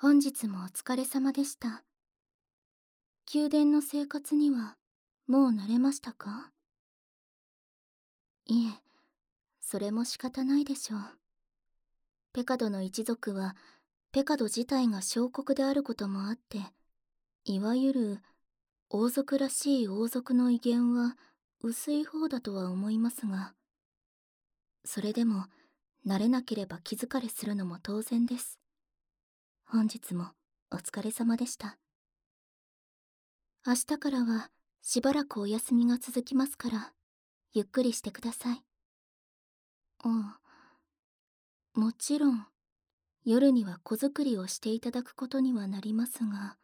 本日もお疲れ様でした。宮殿の生活にはもう慣れましたか？いえ、それも仕方ないでしょう。ペカドの一族はペカド自体が小国であることもあって、いわゆる王族らしい王族の威厳は薄い方だとは思いますが、それでも慣れなければ気疲れするのも当然です。本日もお疲れ様でした。明日からはしばらくお休みが続きますから、ゆっくりしてください。ああ、もちろん夜には子作りをしていただくことにはなりますが、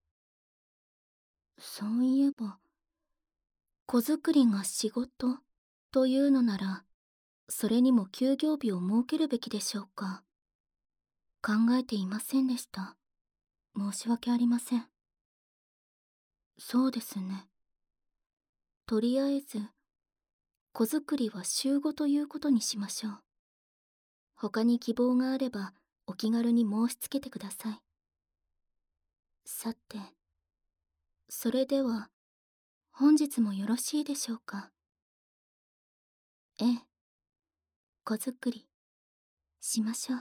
そういえば子作りが仕事というのなら、それにも休業日を設けるべきでしょうか。考えていませんでした。申し訳ありません。そうですね。とりあえず子作りは週5ということにしましょう。他に希望があればお気軽に申し付けてください。さて、それでは本日もよろしいでしょうか。ええ、子作りしましょう。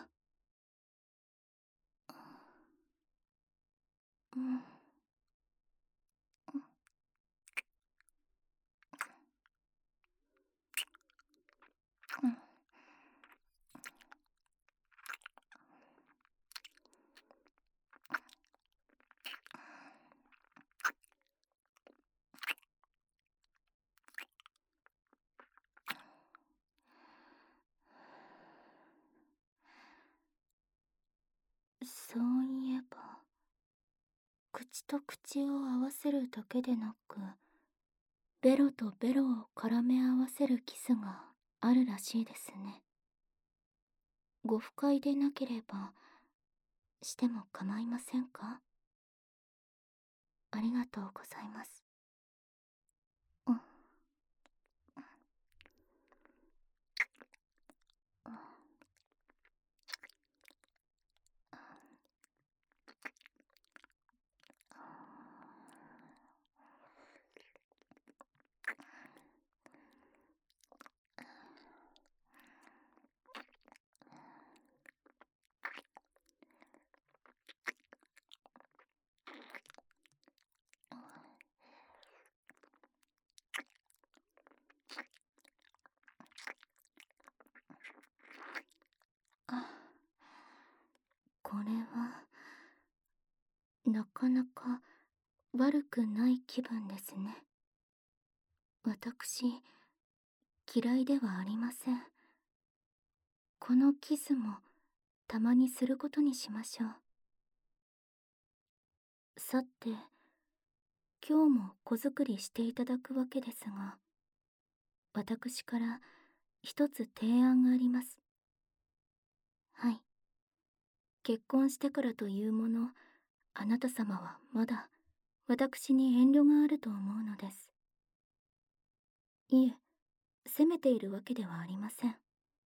うん、うん、そういえば口と口を合わせるだけでなく、ベロとベロを絡め合わせるキスがあるらしいですね。ご不快でなければしても構いませんか？ありがとうございます。うん、あ、これはなかなか悪くない気分ですね。私、嫌いではありません。このキスもたまにすることにしましょう。さて、今日も子作りしていただくわけですが、私から一つ提案があります。はい。結婚してからというもの、あなた様はまだ私に遠慮があると思うのです。いえ、責めているわけではありません。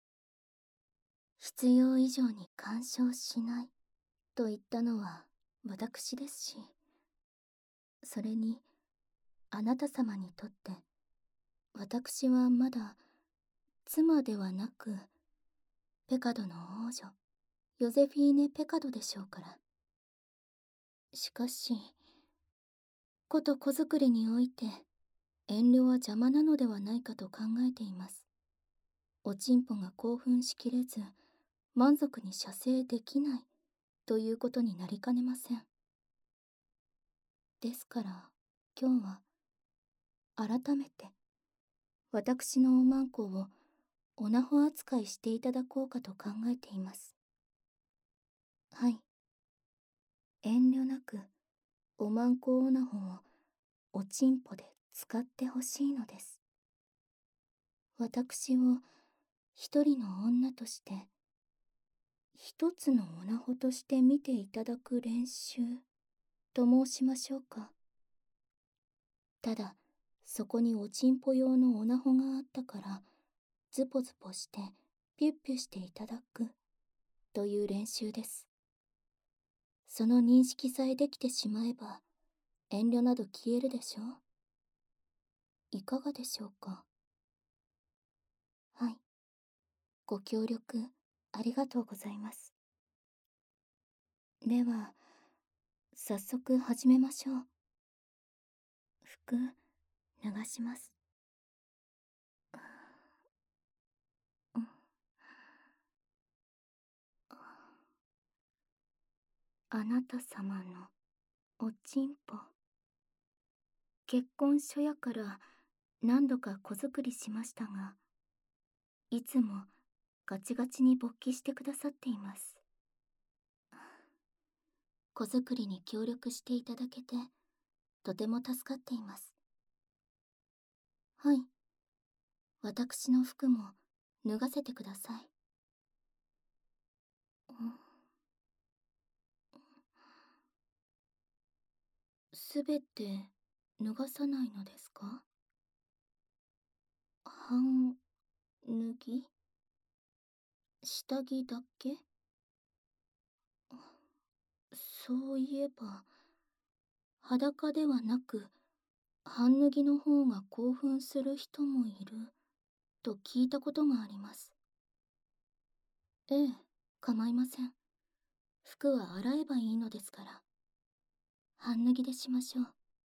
必要以上に干渉しないと言ったのは私ですし、それにあなた様にとって私はまだ妻ではなくペカドの王女ヨゼフィーネ・ペカドでしょうから。しかしこと子作りにおいて遠慮は邪魔なのではないかと考えています。おちんぽが興奮しきれず満足に射精できないということになりかねません。ですから今日は改めて私のおまんこをおなほ扱いしていただこうかと考えています。はい、遠慮なくおまんこおなほをおちんぽで使ってほしいのです。私を一人の女として一つのおなほとして見ていただく練習と申しましょうか。ただそこにおちんぽ用のおなほがあったからズポズポしてピュッピュしていただくという練習です。 その認識さえできてしまえば、遠慮など消えるでしょう。いかがでしょうか。はい。ご協力、ありがとうございます。では、早速始めましょう。服、流します。うん。あなた様のおちんぽ。結婚初夜から何度か子作りしましたが、いつもガチガチに勃起してくださっています。子作りに協力していただけて、とても助かっています。はい。私の服も脱がせてください。すべて脱がさないのですか？半脱ぎ？下着だけ？そういえば、裸ではなく半脱ぎの方が興奮する人もいると聞いたことがあります。ええ、構いません。服は洗えばいいのですから。半脱ぎでしましょう。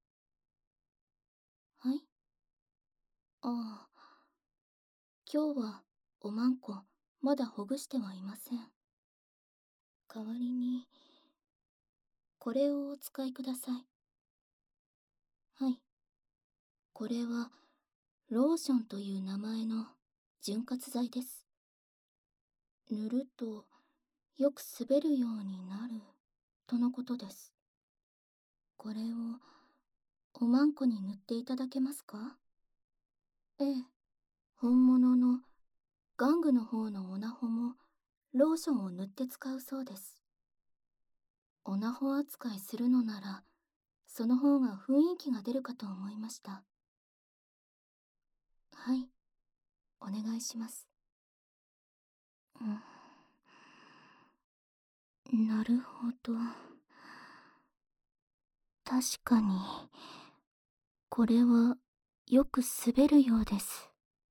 はい。ああ、今日はおまんこまだほぐしてはいません。代わりにこれをお使いください。はい。これはローションという名前の潤滑剤です。塗るとよく滑るようになるとのことです。これをおまんこに塗っていただけますか？ええ、本物の玩具の方のオナホもローションを塗って使うそうです。オナホ扱いするのなら、その方が雰囲気が出るかと思いました。はい、お願いします。なるほど。確かに、これはよく滑るようです。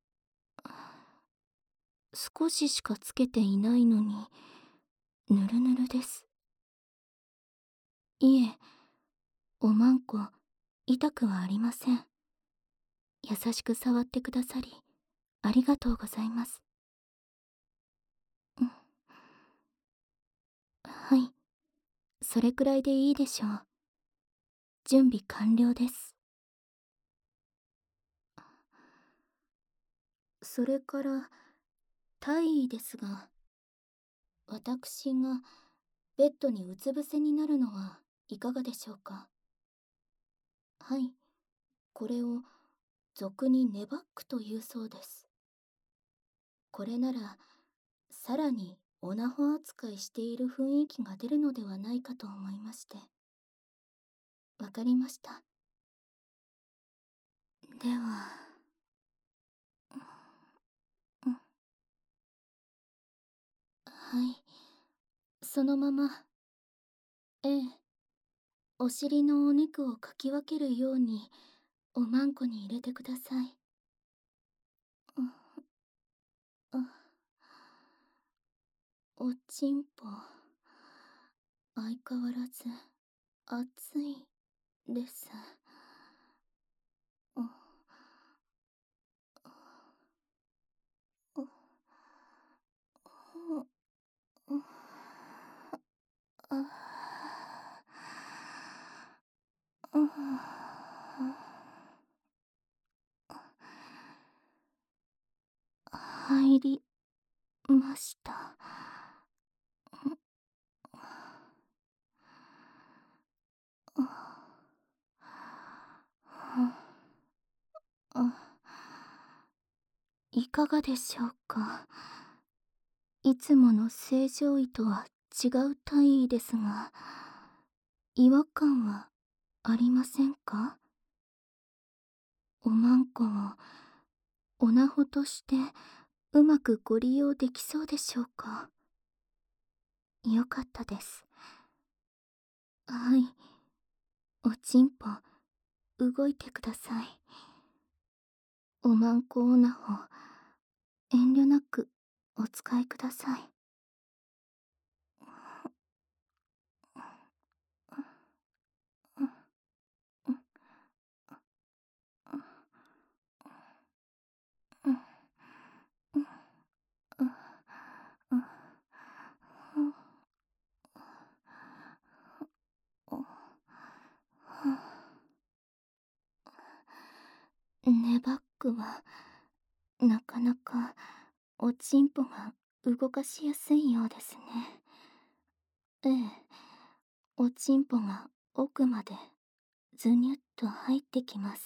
少ししかつけていないのに、ぬるぬるです。いえ、おまんこ、痛くはありません。優しく触ってくださり、ありがとうございます。はい、それくらいでいいでしょう。準備完了です。それから、体位ですが、私がベッドにうつ伏せになるのはいかがでしょうか。はい、これを俗にネバックというそうです。これなら、さらにオナホ扱いしている雰囲気が出るのではないかと思いまして。わかりました。では、はい、そのまま、ええ、お尻のお肉をかき分けるようにおまんこに入れてください。おちんぽ、相変わらず熱いです。入りました。いかがでしょうか。いつもの正常位とは違う体位ですが、違和感はありませんか？おまんこをおなほとしてうまくご利用できそうでしょうか。よかったです。 はい。おちんぽ、動いてください。おまんこオナホ、遠慮なくお使いください。ネバックはなかなかおちんぽが動かしやすいようですね。ええ、おちんぽが奥までズニュッと入ってきます。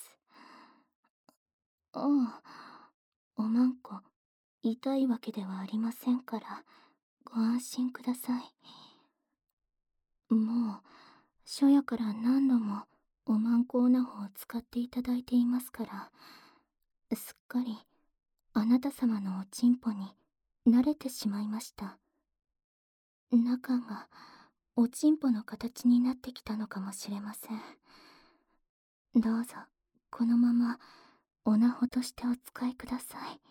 ああ、おまんこ痛いわけではありませんからご安心ください。もう初夜から何度もおまんこオナホを使っていただいていますから、すっかりあなた様のおちんぽに慣れてしまいました。中がおちんぽの形になってきたのかもしれません。どうぞこのままオナホとしてお使いください。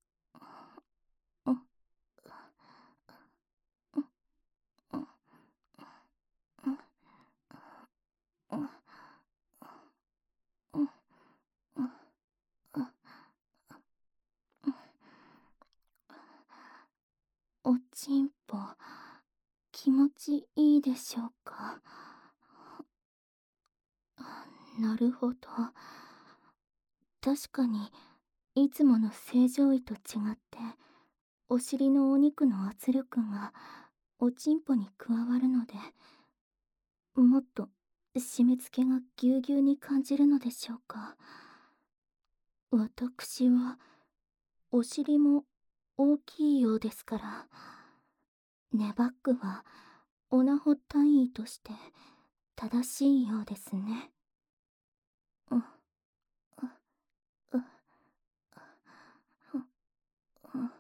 おちんぽ気持ちいいでしょうか。なるほど。確かにいつもの正常位と違ってお尻のお肉の圧力がおちんぽに加わるので、もっと締め付けがぎゅうぎゅうに感じるのでしょうか。私はお尻も大きいようですから、ネバックはオナホ単位として正しいようですね。う、う、う、う、う、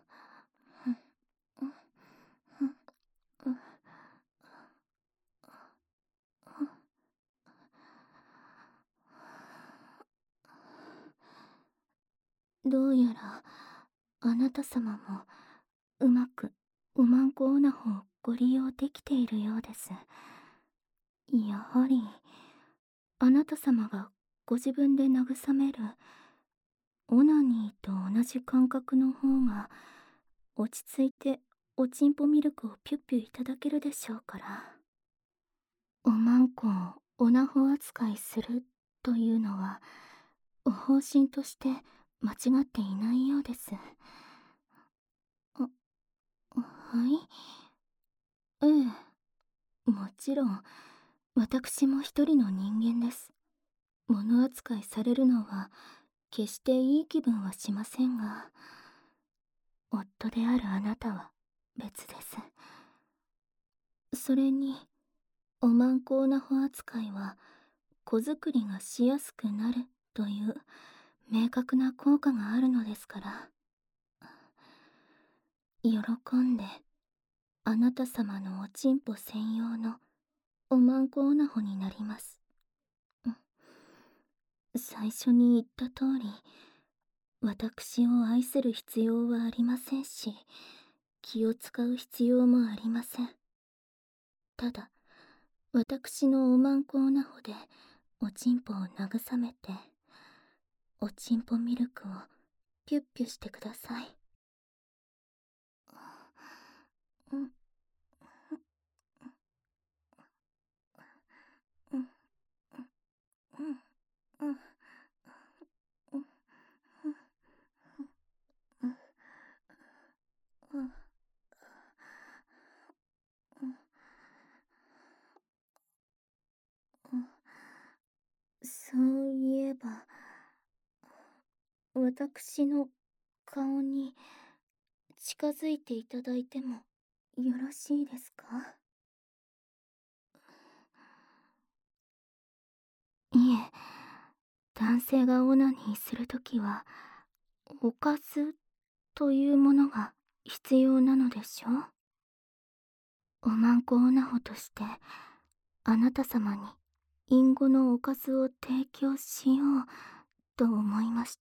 どうやらあなた様もうまくおまんこオナホをご利用できているようです。やはりあなた様がご自分で慰めるオナニーと同じ感覚の方が落ち着いておちんぽミルクをピュッピュいただけるでしょうから。おまんこをオナホ扱いするというのは方針として間違っていないようです。はい。ええ、もちろん私も一人の人間です。物扱いされるのは決していい気分はしませんが、夫であるあなたは別です。それにおまんこオナホ扱いは子作りがしやすくなるという明確な効果があるのですから、喜んであなた様のおちんぽ専用のおまんこオナホになります。最初に言った通り、私を愛する必要はありませんし、気を使う必要もありません。ただ私のおまんこオナホでおちんぽを慰めて、おちんぽミルクをピュッピュしてください。うん、うん、うん、うん、うん、うん、うん、うん。そういえば、私の顔に近づいていただいてもよろしいですか？いえ、男性がオナニーするときはおかずというものが必要なのでしょう。おまんこオナホとしてあなた様に隠語のおかずを提供しようと思いまして。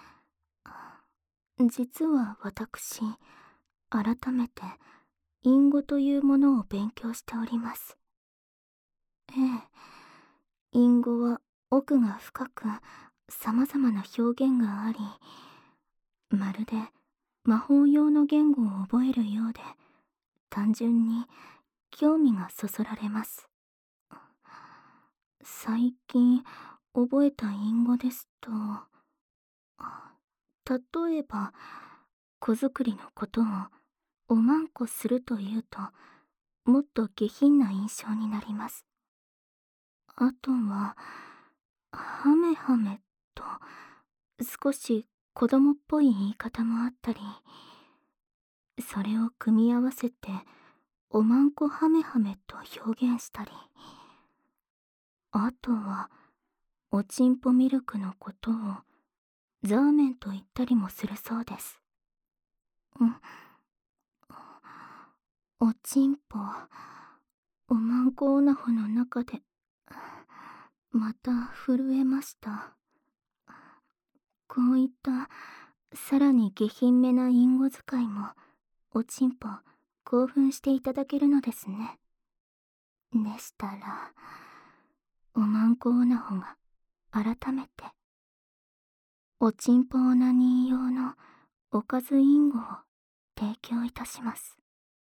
実は私、改めて隠語というものを勉強しております。ええ、隠語は奥が深く様々な表現があり、まるで魔法用の言語を覚えるようで、単純に興味がそそられます。最近覚えた隠語ですと、例えば子作りのことをおまんこするというと、もっと下品な印象になります。あとはハメハメと少し子供っぽい言い方もあったり、それを組み合わせておまんこハメハメと表現したり、あとはおちんぽミルクのことをザーメンと言ったりもするそうです。おちんぽ、おまんこおなほの中でまた震えました。こういったさらに下品めな隠語使いもおちんぽ興奮していただけるのですね。でしたらおまんこおなほが改めておちんぽオナニー用のおかず隠語を提供いたします。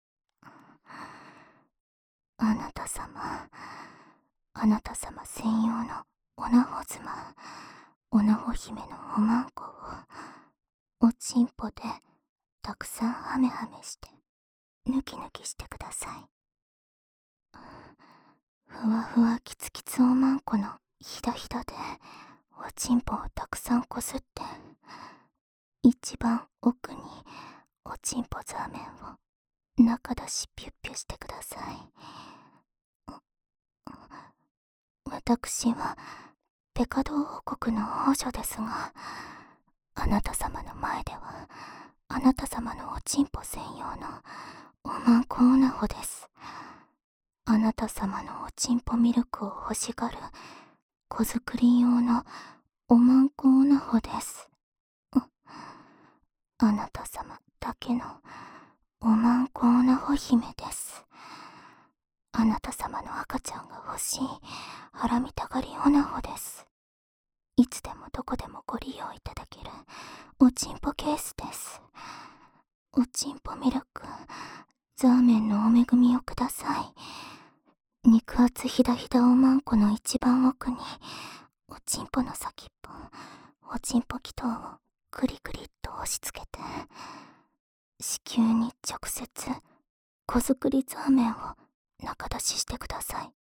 あなた様、あなた様専用のおなほ妻、おなほ姫のおまんこをおちんぽでたくさんハメハメしてヌキヌキしてください。ふわふわキツキツおまんこのひだひだでおちんぽをたくさんこすって、一番奥におちんぽザーメンを中出しピュッピュしてください。私はペカド王国の王女ですが、あなた様の前ではあなた様のおちんぽ専用のおまんこおなほです。あなた様のおちんぽミルクを欲しがる子作り用のおまんこおなほです。あなた様だけのおまんこおなほ姫です。あなた様の赤ちゃんが欲しいハラミたがりおなほです。いつでもどこでもご利用いただけるおちんぽケースです。おちんぽミルク、ザーメンのお恵みをください。肉厚ひだひだおまんこの一番奥におちんぽの先っぽ、おちんぽ気筒をクリクリっと押し付けて、子宮に直接子作りザーメンを中出ししてください。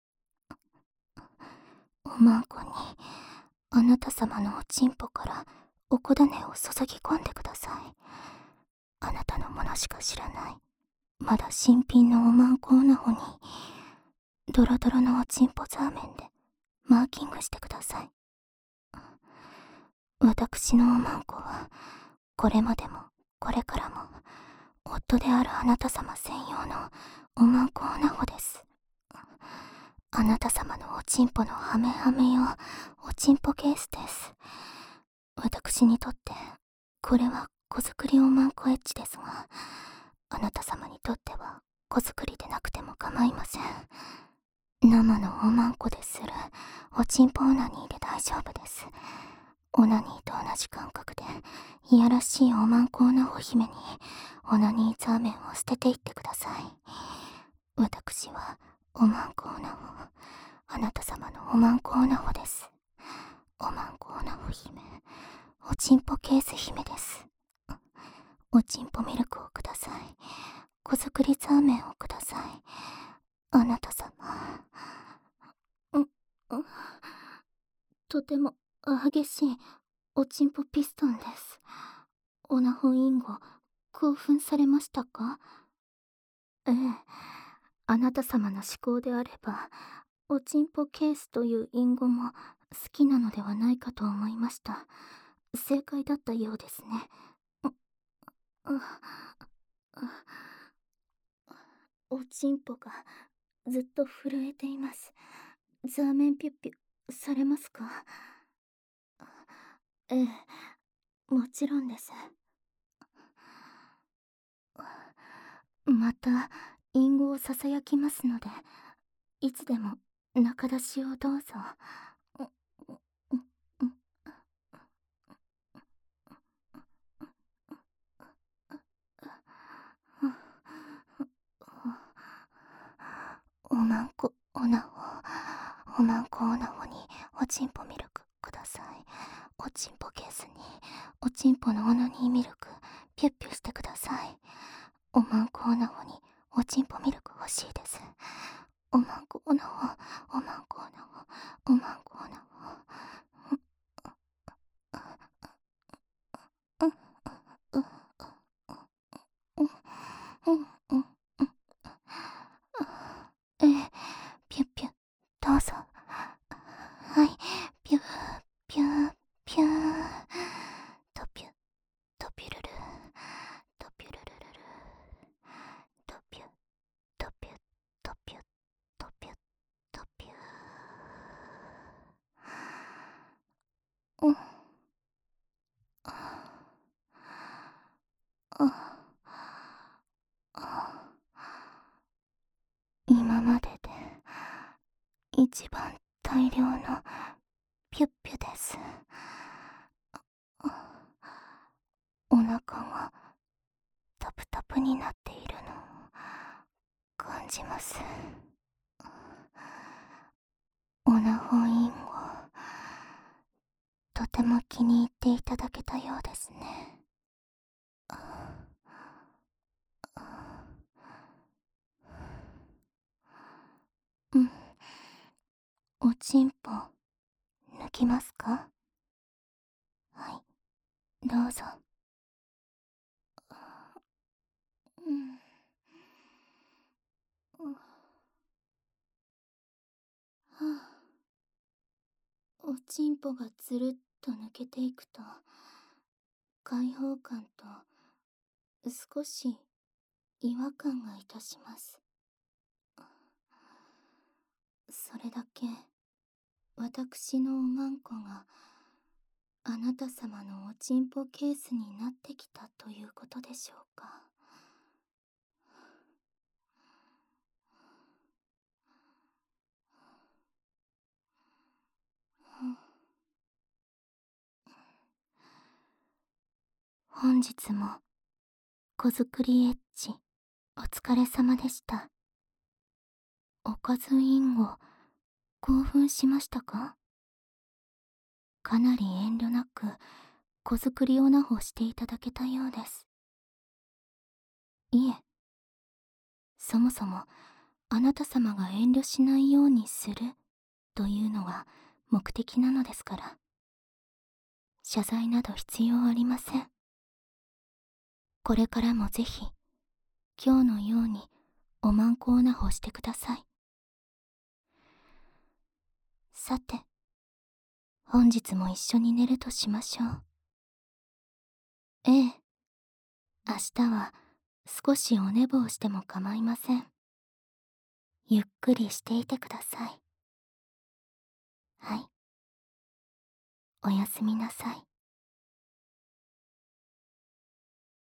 おまんこにあなた様のおちんぽからおこだねを注ぎ込んでください。あなたのものしか知らないまだ新品のおまんこおなほにドロドロのおちんぽザーメンでマーキングしてください。私のおまんこはこれまでもこれからも夫であるあなた様専用のおまんこおなほです。あなた様のおちんぽのハメハメ用おちんぽケースです。私にとってこれは子作りおまんこエッジですが、あなた様にとっては子作りでなくても構いません。生のおまんこでするおちんぽオナニーで大丈夫です。オナニーと同じ感覚でいやらしいおまんこおなほ姫にオナニーザーメンを捨てていってください。私はおまんこおなほ、あなた様のおまんこおなほです。おまんこおなほ姫、おちんぽケース姫です。おちんぽミルクをください。子作りザーメンをください。あなた様。とても激しいおちんぽピストンです。オナホインゴ、興奮されましたか？ええ、あなた様の思考であればおちんぽケースという隠語も好きなのではないかと思いました。正解だったようですね。おちんぽがずっと震えています。ザーメンピュッピュされますか？ええ、もちろんです。また隠語をささやきますので、いつでも中出しをどうぞ。おまんこおなほ、おまんこおなほにおちんぽミルクください。おちんぽケースにおちんぽのオナニーミルクピュッピュしてください。おまんこおなほにおちんぽミルク欲しいです。おまんこおなほ、おまんこおなほ、おまんこおなほ。ええ、ピュッピュどうぞ。はい、ピューピューピュー、とピュとピュルル、とピュルルルル、とピュとピュとピュとピュとピュー。うん。今までで一番大量のピュッピュです。お腹がタプタプになっているのを感じます。オナホインゴ、とても気に入っていただけたようですね。うん。おちんぽ抜きますか？はい、どうぞ。うん。はあ、おちんぽがつるっと抜けていくと開放感と少し違和感がいたします。それだけ私のおまんこがあなた様のおちんぽケースになってきたということでしょうか。本日も子作りエッチお疲れ様でした。おかずインゴ興奮しましたか？かなり遠慮なく子作りオナホしていただけたようです。いえ、そもそもあなた様が遠慮しないようにするというのが目的なのですから、謝罪など必要ありません。これからもぜひ今日のようにおまんこオナホしてください。さて、本日も一緒に寝るとしましょう。ええ、明日は少しお寝坊しても構いません。ゆっくりしていてください。はい。おやすみなさい。